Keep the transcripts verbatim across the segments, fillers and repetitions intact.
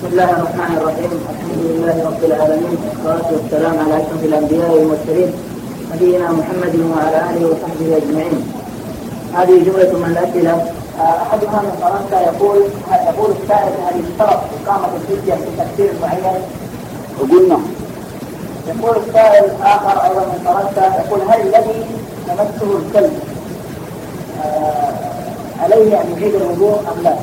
بسم الله الرحمن الرحيم. الحمد لله رب العالمين، والصلاة والسلام على أشرف الأنبياء والمرسلين نبينا محمد وعلى آله وصحبه أجمعين. هذه جملة من الأسئلة. أحدها من فرنسا يقول يقول السائل: هل يشترط إقامة الفدية في تفسير معين؟ قلنا. يقول السائل آخر أيضا من فرنسا يقول: هل الذي تمسه الكلب عليه أن يعيد الوضوء أم لا؟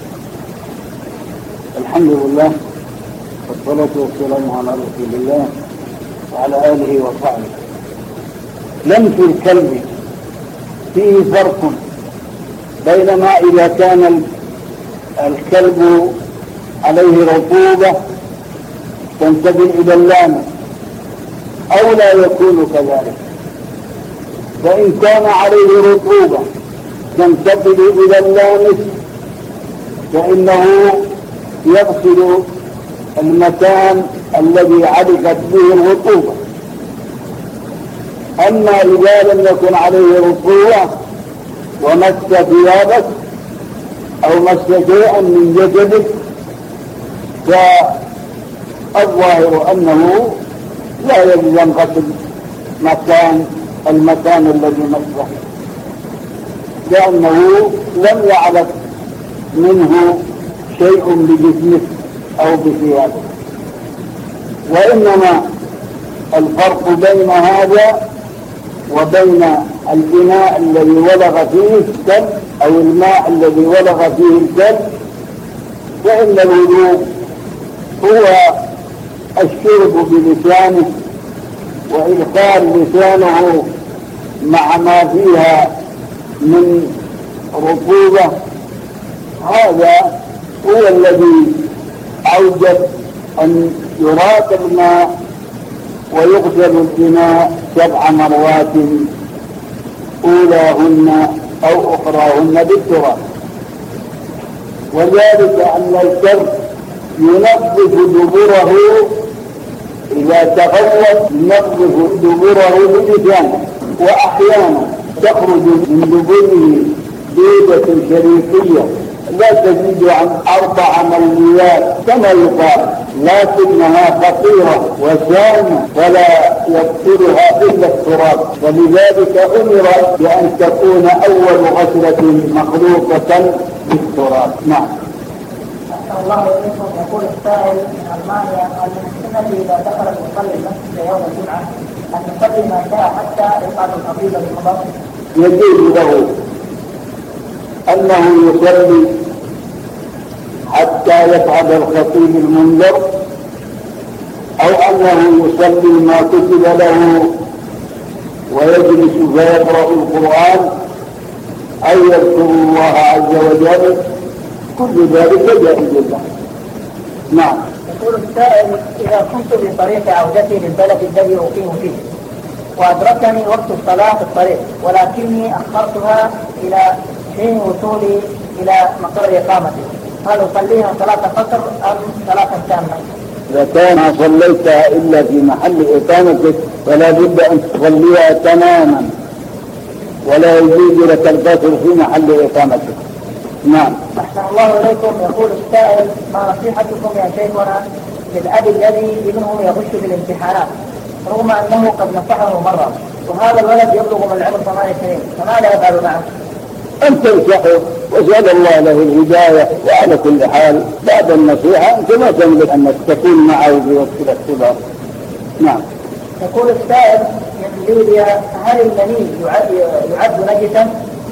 الحمد لله والصلاة والسلام على رسول الله وعلى آله وصحبه. لمس الكلب فيه فرق بينما إذا كان الكلب عليه رطوبة تنتبه إلى اللامس أو لا يكون كذلك. فإن كان عليه رطوبة تنتبه إلى اللامس فإنه يغسل المكان الذي علقت به الرطوبة. أما إذا لم يكن عليه رطوبة ومس ثيابك أو مس شيئا من جسدك فالظاهر أنه لا يلزم غسل مكان المكان الذي مسه، لأنه لم يعلق منه شيء بجسمك أو بثيابك. وإنما الفرق بين هذا وبين الإناء الذي ولغ فيه الكلب أو الماء الذي ولغ فيه الكلب، فإن الوضوء هو الشرب بلسانه وإدخال لسانه مع ما فيها من رطوبة. هذا هو الذي أوجب أن يراق الماء ويغسل الإناء سبع مرات أولاهن أو أخراهن بالتراب. وذلك أن الكلب ينظف دبره إذا تغوط، ينظف دبره بلسانه، وأحيانا تخرج من دبره دودة شريكية لا تزيد عن أربع مليات كما يقال، لكنها خطيرة وسامة ولا يغسلها إلا التراب، ولذلك أمر بأن تكون أول غسلة مخلوقة بالتراب. نعم. الله إليكم. يقول السائل من ألمانيا: هل من السنة إذا دخل المصلي المسجد يوم الجمعة أن يصلي ما شاء حتى يقعد الخطيب بالخطب؟ يجوز له أنه يصلي حتى يصعد الخطيب المنذر، أو أنه يصلي ما كتب له ويجلس فيقرأ القرآن أو يذكر الله عز وجل، كل ذلك جائز له. نعم. يقول السائل: إذا كنت في طريق عودتي للبلد الذي أقيم فيه وأدركني وقت الصلاة في الطريق ولكني أخرتها إلى حين وصولي إلى مقر إقامتي، هل أصليها صلاة قصر أم صلاة تامة؟ إذا كان صليتها إلا في محل إقامتك فلا بد أن تصليها تماما، ولا يجوز لك القصر في محل إقامتك. نعم. أحسن الله إليكم. يقول السائل: ما نصيحتكم يا شيخنا للأب الذي ابنه يغش في الامتحانات رغم أنه قد نصحه مرة وهذا الولد يبلغ من العمر ثمان سنين، فماذا يفعل معه؟ أن تنصحه وسأل الله له الهداية، وعلى كل حال بعد النصيحة أنت ما تملك أنك تكون معه في وقت الاختبار. نعم. يقول السائل من ليبيا: هل المني يعد, يعد نجسا؟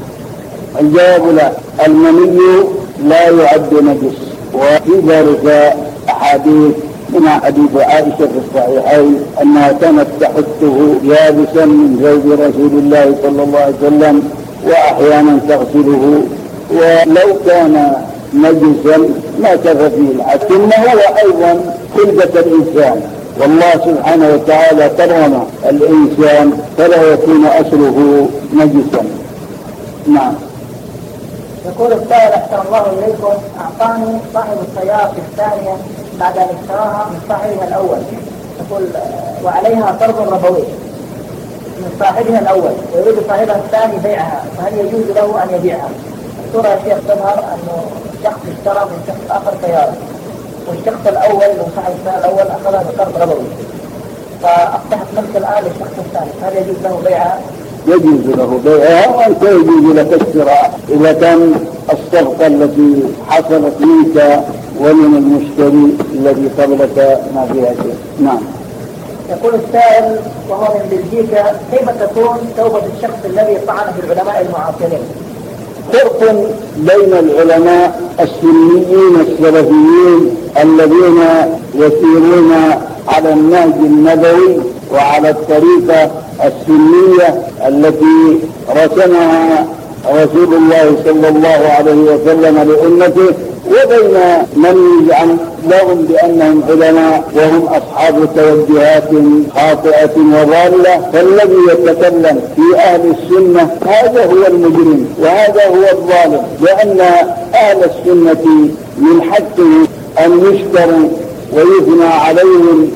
الجواب لا، المني لا يعد نجس، وفي ذلك أحاديث من حديث عائشة في الصحيحين أنها كانت تحته يابسا من زوج رسول الله صلى الله عليه وسلم وأحيانا تغسله، ولو كان نجسا ما كفى فيه الحد. ثم هو أيضا خلقة الإنسان، والله سبحانه وتعالى كرم الإنسان فلا يكون أصله نجسا. نعم. يقول السائل: أحسن الله إليكم، أعطاني صاحب السيارة الثانية بعد أن اشتراها من صاحبها الأول، يقول وعليها قرض ربوي من صاحبها الأول ويريد صاحبها الثاني بيعها، فهل يجوز له أن يبيعها؟ الصورة يا شيخ تظهر أنه شخص اشترى من شخص آخر سيارة والشخص الأول لو صاحب السؤال الأول أخذها بقرض ربوي، فأصبحت ملك الآن للشخص الثاني، هل يجوز له بيعها؟ يجوز له بيعها وأنت يجوز لك الشراء إذا كان الصفقة التي حصلت منك ومن المشتري الذي قبلك ما فيها شيء. نعم. يقول السائل وهو من بلجيكا: كيف تكون توبة الشخص الذي طعن في العلماء المعاصرين؟ فرق بين العلماء السنيين السلفيين الذين يسيرون على النهج النبوي وعلى الطريقة السنية التي رسمها رسول الله صلى الله عليه وسلم لأمته، وبين من يزعم لهم بأنهم علماء وهم أصحاب توجهات خاطئة وضالة. فالذي يتكلم في أهل السنة هذا هو المجرم وهذا هو الظالم، لأن أهل السنة من حقه أن يشكروا ويثنى عليهم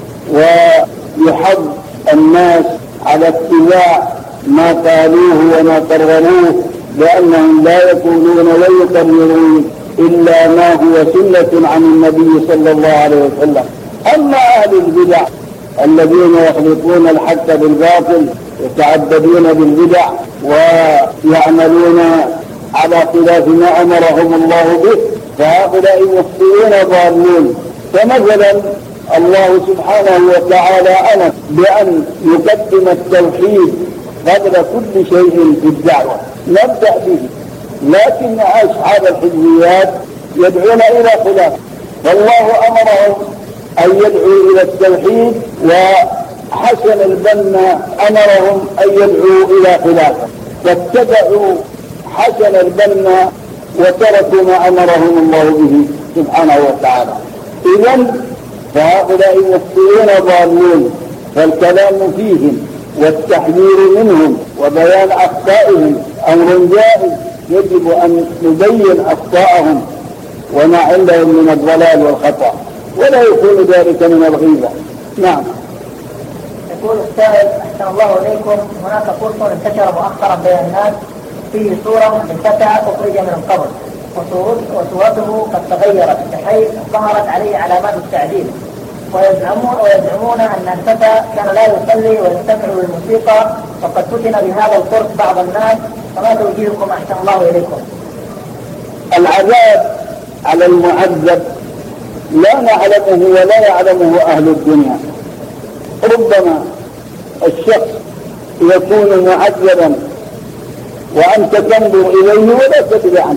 ويحض الناس على اتباع ما قالوه وما قرروه، لأنهم لا يقولون ويقررون إلا ما هو سنة عن النبي صلى الله عليه وسلم. أما أهل البدع الذين يخلطون الحق بالباطل يتعبدون بالبدع ويعملون على خلاف ما أمرهم الله به، فهؤلاء مخطئون ضالون. فمثلا الله سبحانه وتعالى أمر بأن يقدم التوحيد قبل كل شيء في الدعوة، نبدأ به، لكن أصحاب الحزبيات يدعون إلى خلاف، فالله أمرهم أن يدعوا إلى التوحيد، وحسن البنا أمرهم أن يدعوا إلى خلافه، فاتبعوا حسن البنا وتركوا ما أمرهم الله به سبحانه وتعالى. إذن فهؤلاء مخطئون ضالون، فالكلام فيهم والتحذير منهم وبيان أخطائهم أمر جائز، يجب أن نبين أخطاءهم وما عندهم من الضلال والخطأ، ولا يكون ذلك من الغيبة. نعم. يقول السائل: أحسن الله إليكم، هناك فرصة انتشر مؤخرا بين الناس فيه صورة لفتى أخرج من القبر وصورته قد تغيرت بحيث ظهرت عليه علامات التعديل، ويزعمون ويزعمون أن الفتى كان لا يصلي ويستمع للموسيقى، وقد فتن بهذا القرص بعض الناس، فما توجيهكم أحسن الله إليكم؟ العذاب على المعذب لا نعلمه ولا يعلمه أهل الدنيا. ربما الشخص يكون معذبا وأنت تنظر إليه ولا تدري عنه،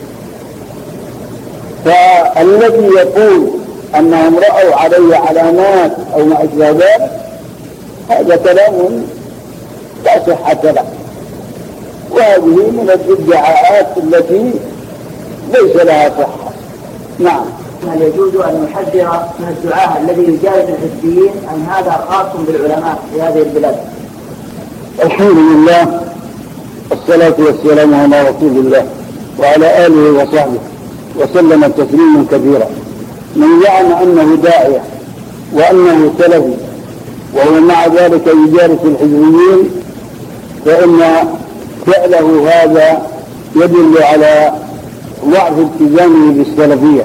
فالذي يقول أنهم رأوا علي علامات أو ما أشبه ذلك هذا كلام لا صحة له، وهذه من الادعاءات التي ليس لها صحة. نعم. هل يجوز أن يحذر من الدعاء الذي يجالس الحزبيين أن هذا خاص بالعلماء في هذه البلاد؟ الحمد لله والصلاة والسلام على رسول الله وعلى آله وصحبه وسلم تسليما كثيرا. من زعم أنه داعية وأنه سلفي وهو مع ذلك يجالس الحزبيين فإن فعله هذا يدل على ضعف التزامه بالسلفية،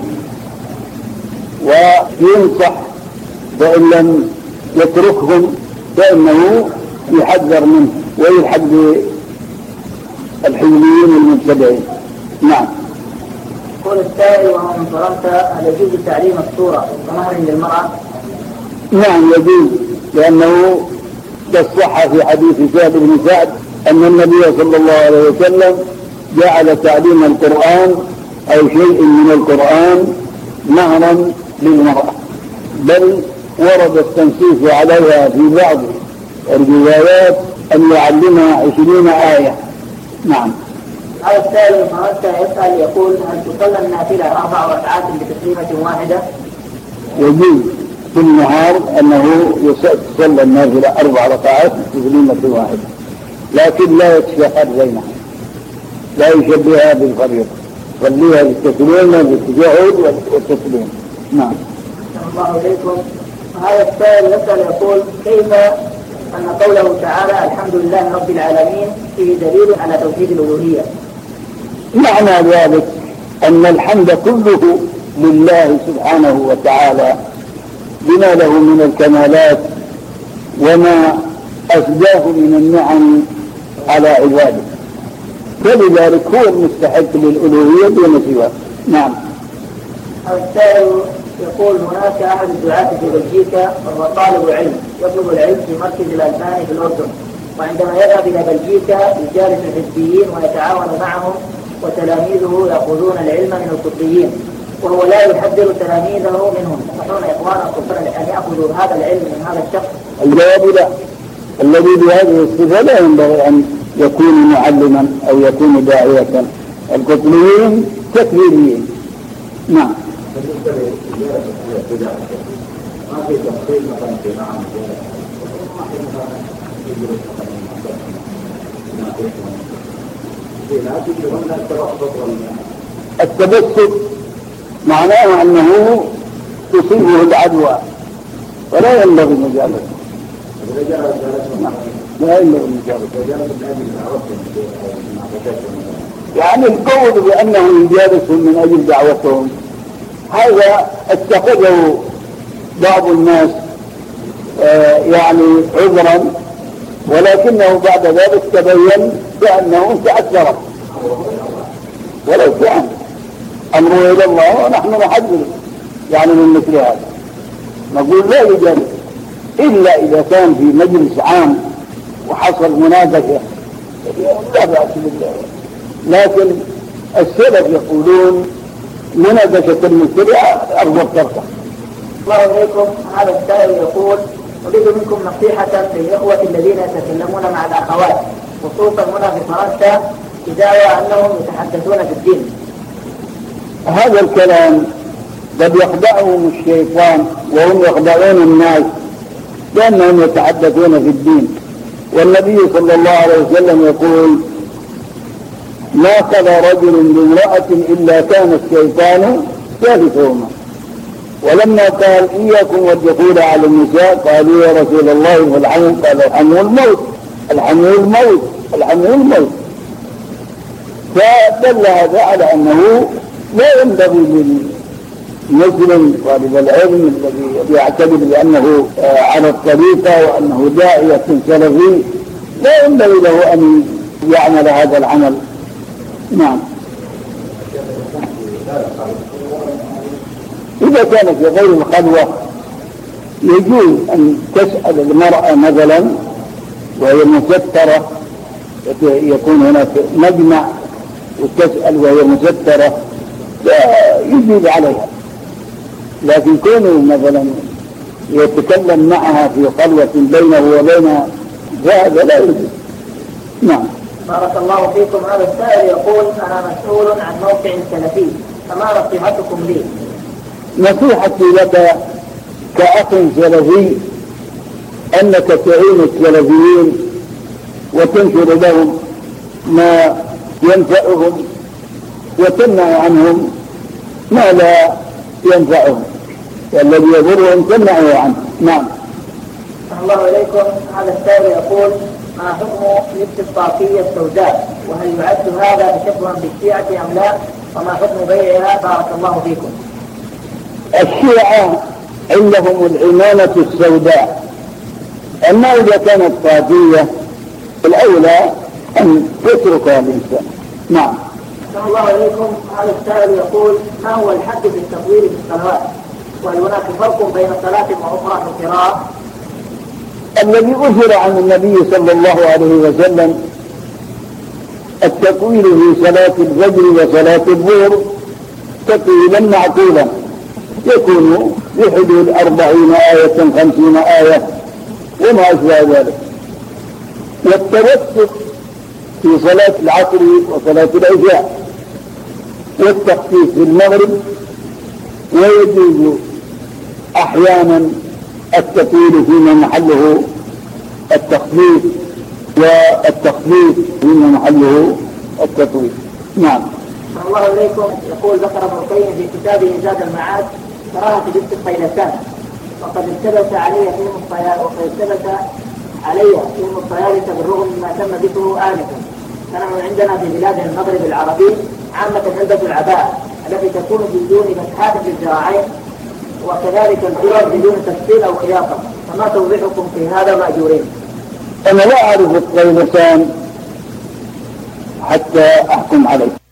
وينصح وإن لم يتركهم فإنه يحذر منه ويلحق بالحزبيين المبتدعين. نعم. يقول السائل وهو من فرنسا: هل يجوز تعليم الصورة كمهر للمرأة؟ نعم يجوز، لأنه تصح في حديث سعد بن سعد أن النبي صلى الله عليه وسلم جعل تعليم القرآن أو شيء من القرآن مهرا للمرأة، بل ورد التنصيص عليها في بعض الروايات أن يعلمها عشرين آية. نعم. هذا السائل من فرنسا يسأل يقول: هل تصلى النافلة أربع ركعات بتسليمة واحدة؟ يجوز في النهار أنه يصلى النافلة أربع ركعات بتسليمة واحدة، لكن لا يتشهد بينها، لا يشبهها بالفريضة، صليها بالتسليمة بالتشهد والتسليم. نعم. الله إليكم. هذا السائل يسأل يقول: كيف أن قوله تعالى الحمد لله رب العالمين فيه دليل على توحيد الألوهية؟ معنى ذلك أن الحمد كله لله سبحانه وتعالى بما له من الكمالات وما أسداه من النعم على عباده، فلذلك هو المستحق للألوهية دون سواه. نعم. السائل يقول هناك أحد الدعاة في بلجيكا وهو طالب علم يطلب العلم في مركز الألباني في الأردن، وعندما يذهب إلى بلجيكا يجالس الحزبيين ويتعاون معهم وتلاميذه يأخذون العلم من القطبيين، وهو لا يحذر تلاميذه منهم. ينصحون إخواننا الكفار أن يأخذوا هذا العلم من هذا الشخص؟ الجواب لا. الذي بهذه الصفة لا ينبغي أن يكون معلما أو يكون داعية. القطبيين تكفيريين. نعم. ما في تفصيل مثلا في نعم التبسط معناه أنه تصيبه العدوى ولا ينبغي مجالسة. لا ينبغي مجالسة. يعني القول بأنه يجالسهم من أجل دعوتهم هذا اتخذه بعض الناس آه يعني عذرا، ولكنه بعد ذلك تبين بأنه تأثر ولو كان أمره إلى الله ونحن نحذر يعني من مثل هذا. نقول لا يجالس إلا إذا كان في مجلس عام وحصل مناقشة لا بأس بالله، لكن السلف يقولون مناقشة المبتدع أرغب تركه. الله عليكم. هذا السائل يقول أريد منكم نصيحة للإخوة الذين يتكلمون مع الأخوات خصوصا هنا في فرنسا بدعوى أنهم يتحدثون في الدين. هذا الكلام قد يخدعهم الشيطان وهم يخدعون الناس لأنهم يتحدثون في الدين، والنبي صلى الله عليه وسلم يقول ما خلا رجل بامرأة إلا كان الشيطان ثالثهما. ولما قال إياكم والدخول على النساء قالوا يا رسول الله فالحمل، قال الحمل الموت الحمل الموت الحمل الموت. فدل هذا على أنه لا ينبغي للمسلم طالب العلم الذي يعتقد بأنه على الطريقة وأنه داعية سلفي لا ينبغي له أن يعمل هذا العمل. نعم. إذا كانت في غير الخلوة يجوز أن تسأل المرأة مثلا وهي مسترة، يكون هناك مجمع وتسأل وهي مسترة لا يجيب عليها، لكن كونه مثلا يتكلم معها في خلوة بينه وبينها هذا لا يجوز. نعم. بارك الله فيكم. هذا السائل يقول أنا مسؤول عن موقع سلفي، فما نصيحتكم لي؟ نصيحتي لك كأخ سلفي أنك تعين السلفيين وتنشر لهم ما ينفعهم وتمنع عنهم ما لا ينفعهم، والذي يضرهم تمنعه عنه. نعم. الله عليكم. هذا السائل يقول ما حكم لبس الطاقية السوداء، وهل يعد هذا تشبها بالشيعة أم لا، وما حكم بيعها؟ بارك الله فيكم. الشيعة عندهم العمامة السوداء، أما إذا كانت طاقية الأولى أن يتركها الإنسان. نعم. الله عليكم. هذا السائل يقول ما هو الحد في التطويل في الصلوات، وهل هناك فرق بين صلاة وأخرى في القراءة؟ الذي أثر عن النبي صلى الله عليه وسلم التطويل في صلاة الفجر وصلاة الظهر تطويلا معقولا يكون بحدود أربعين آية خمسين آية وما أشبه ذلك، والتوسط في صلاة العصر وصلاة العشاء والتخفيف في المغرب، ويجوز أحيانا التطويل فيما محله التخفيف والتخفيف فيما محله التطويل. نعم. الله عليكم. يقول ذكر ابن القيم في كتابه زاد المعاد كراهة لبس الطيلسان، وقد التبس علي فيهم الطيار وقد التبس علي فيهم الطيارسة بالرغم مما تم ذكره آنفا. فنحن عندنا في بلاد المغرب العربي عامة نلبس العباءة، التي تكون بدون مسحات بالذراعين، وكذلك الجرر بدون تفصيل أو خياطة، فما توضيحكم في هذا مأجورين؟ أنا لا أعرف الطيلسان حتى أحكم عليه.